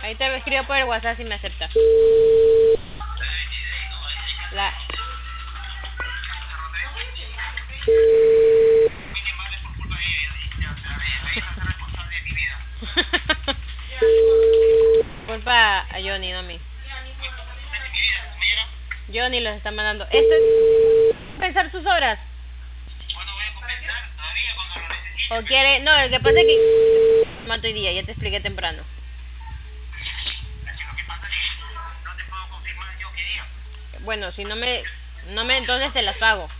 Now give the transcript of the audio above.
Ahí te escribo por el WhatsApp si me aceptas. La... Culpa a Johnny, no a mí. Johnny los está mandando. Esto es compensar sus horas. ¿Cuándo voy a compensar? Todavía cuando lo necesito. O quiere, no, lo que pasa es que mato hoy día, ya te expliqué temprano. Lo que pasa es que no te puedo confirmar yo qué día. Bueno, si no me entonces te las pago.